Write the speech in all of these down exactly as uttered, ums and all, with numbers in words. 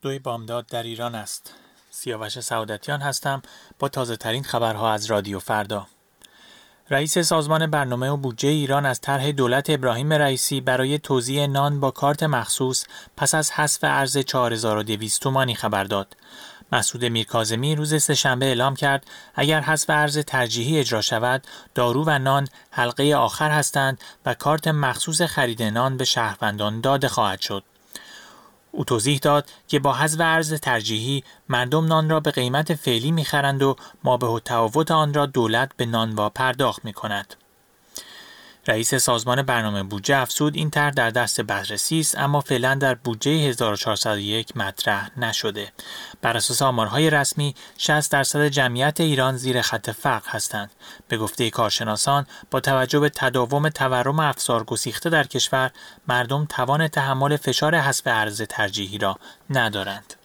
دوی بامداد در ایران است. سیاوش سعادتیان هستم با تازه ترین خبرها از رادیو فردا. رئیس سازمان برنامه و بودجه ایران از طرح دولت ابراهیم رئیسی برای توزیع نان با کارت مخصوص پس از حذف ارز چهار هزار و دویست تومانی خبر داد. مسعود میرکاظمی روز سه‌شنبه اعلام کرد اگر حذف ارز ترجیحی اجرا شود، دارو و نان حلقه آخر هستند و کارت مخصوص خرید نان به شهروندان داده خواهد شد. او توضیح داد که با حذف ارز ترجیحی مردم نان را به قیمت فعلی می‌خرند و مابه تفاوت آن را دولت به نانوا پرداخت می‌کند. رئیس سازمان برنامه بودجه افزود این طرح در دست بررسی است اما فعلا در بودجه هزار و چهارصد و یک مطرح نشده. بر اساس آمارهای رسمی شصت درصد جمعیت ایران زیر خط فقر هستند. به گفته کارشناسان با توجه به تداوم تورم افزار گسیخته در کشور، مردم توان تحمل فشار حذف ارز ترجیحی را ندارند.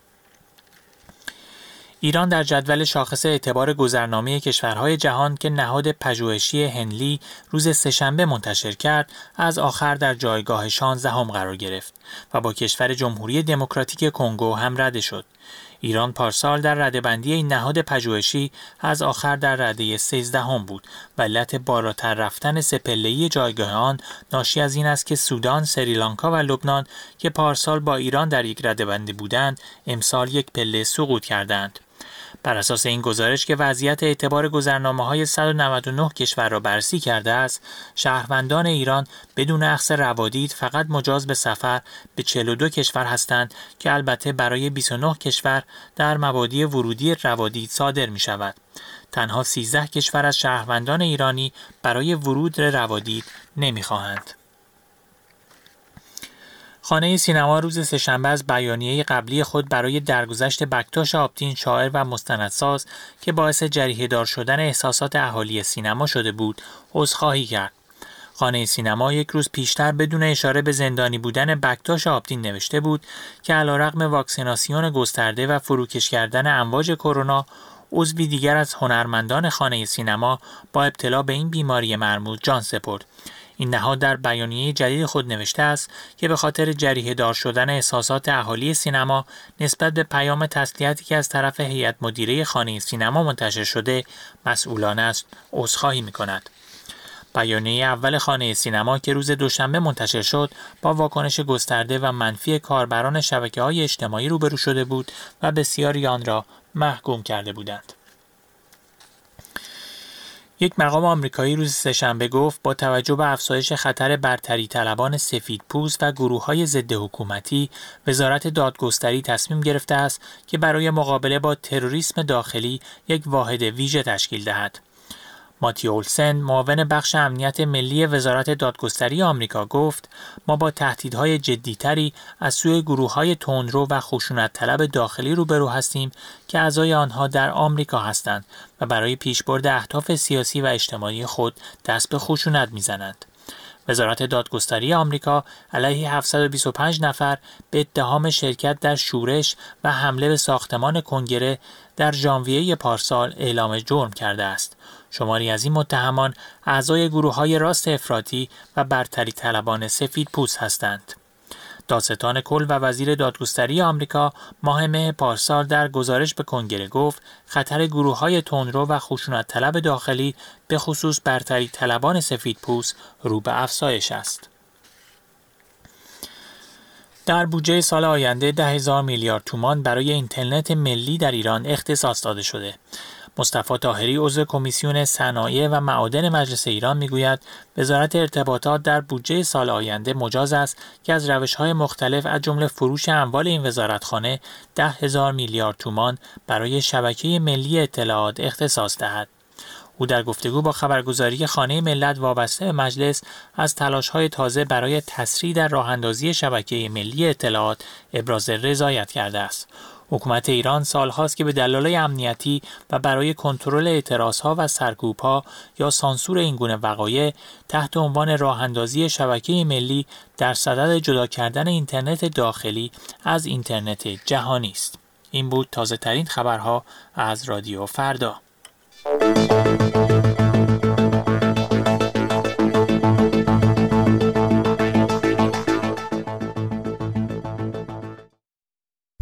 ایران در جدول شاخص اعتبار گذرنامه کشورهای جهان که نهاد پژوهشی هنلی روز سه‌شنبه منتشر کرد، از آخر در جایگاه شانزدهم قرار گرفت و با کشور جمهوری دموکراتیک کنگو هم رده شد. ایران پارسال در رده‌بندی این نهاد پژوهشی از آخر در رده سیزدهم بود و علت بالاتر رفتن سه‌پله‌ای جایگاه آن ناشی از این است که سودان، سریلانکا و لبنان که پارسال با ایران در یک رده‌بندی بودند، امسال یک پله سقوط کردند. بر اساس این گزارش که وضعیت اعتبار گذرنامه‌های صد و نود و نه کشور را بررسی کرده است، شهروندان ایران بدون اخذ روادید فقط مجاز به سفر به چهل و دو کشور هستند که البته برای بیست و نه کشور در مبادی ورودی روادید صادر می شود. تنها سیزده کشور از شهروندان ایرانی برای ورود روادید نمی خواهند. خانه سینما روز سه‌شنبه از بیانیه قبلی خود برای درگذشت بکتاش آبتین، شاعر و مستندساز که باعث جریحه‌دار شدن احساسات اهالی سینما شده بود، عذرخواهی کرد. خانه سینما یک روز پیشتر بدون اشاره به زندانی بودن بکتاش آبتین نوشته بود که علیرغم واکسیناسیون گسترده و فروکش کردن امواج کرونا، عضوی دیگر از هنرمندان خانه سینما با ابتلا به این بیماری مرموز جان سپرد. این نهاد در بیانیه جدید خود نوشته است که به خاطر جریحه‌دار شدن احساسات اهالی سینما نسبت به پیام تسلیتی که از طرف هیئت مدیره خانه سینما منتشر شده، مسئولانه است عذرخواهی می‌کند. بیانیه اول خانه سینما که روز دوشنبه منتشر شد، با واکنش گسترده و منفی کاربران شبکه‌های اجتماعی روبرو شده بود و بسیاری آن را محکوم کرده بودند. یک مقام آمریکایی روز سه‌شنبه گفت با توجه به افزایش خطر برتری طلبان سفیدپوست و گروه‌های ضد حکومتی، وزارت دادگستری تصمیم گرفته است که برای مقابله با تروریسم داخلی یک واحد ویژه تشکیل دهد. ماتی اولسن، معاون بخش امنیت ملی وزارت دادگستری آمریکا گفت ما با تهدیدهای جدی‌تری از سوی گروه‌های تندرو و خشونت طلب داخلی روبرو هستیم که اعضای آنها در آمریکا هستند و برای پیشبرد اهداف سیاسی و اجتماعی خود دست به خشونت می‌زنند. وزارت دادگستری آمریکا علیه هفتصد و بیست و پنج نفر به اتهام شرکت در شورش و حمله به ساختمان کنگره در ژانویه پارسال اعلام جرم کرده است. شماری از این متهمان اعضای گروه‌های راست افراطی و برتری طلبان سفیدپوست هستند. دادستان کل و وزیر دادگستری آمریکا ماه مه پارسال در گزارش به کنگره گفت خطر گروه‌های تندرو و خشونت طلب داخلی به خصوص برتری طلبان سفیدپوست رو به افزایش است. در بودجه سال آینده ده هزار میلیارد تومان برای اینترنت ملی در ایران اختصاص داده شده. مصطفی طاهری عضو کمیسیون صنایع و معادن مجلس ایران میگوید وزارت ارتباطات در بودجه سال آینده مجاز است که از روش‌های مختلف از جمله فروش اموال این وزارتخانه ده هزار میلیارد تومان برای شبکه ملی اطلاعات اختصاص دهد. او در گفتگو با خبرگزاری خانه ملت وابسته به مجلس از تلاش‌های تازه برای تسریع در راه‌اندازی شبکه ملی اطلاعات ابراز رضایت کرده است. حکومت ایران سالهاست که به دلایل امنیتی و برای کنترل اعتراضها و سرکوبها یا سانسور این گونه وقایع تحت عنوان راه‌اندازی شبکه ملی در صدد جدا کردن اینترنت داخلی از اینترنت جهانی است. این بود تازه ترین خبرها از رادیو فردا.